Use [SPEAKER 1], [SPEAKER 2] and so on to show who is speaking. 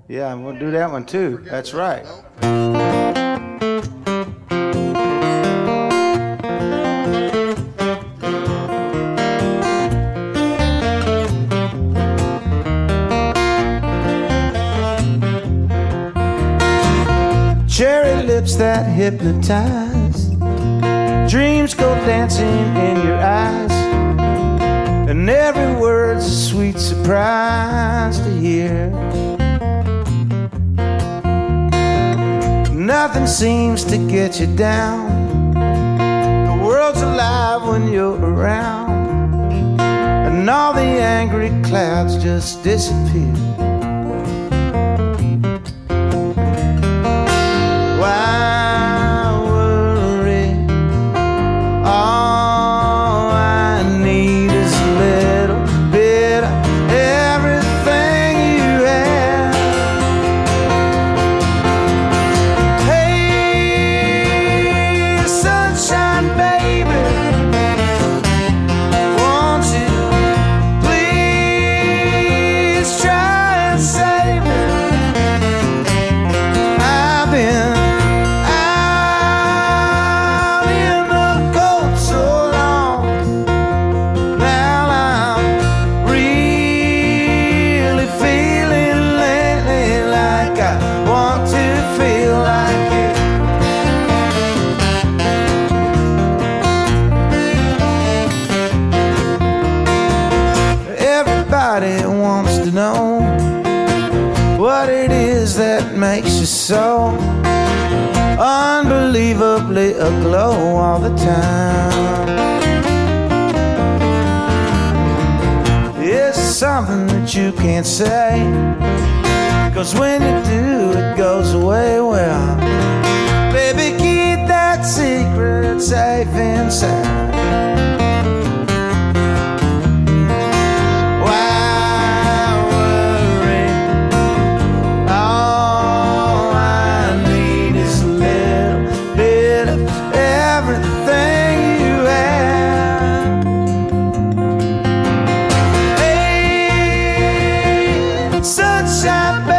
[SPEAKER 1] Yeah, I'm gonna do that one too. That's right. Cherry lips that hypnotize, dreams go dancing in your eyes, and every word's a sweet surprise to hear. Nothing seems to get you down, the world's alive when you're around, and all the angry clouds just disappear. Everybody wants to know what it is that makes you so unbelievably aglow all the time. It's something that you can't say, 'cause when you do, it goes away well. Baby, keep that secret safe inside. Sunshine.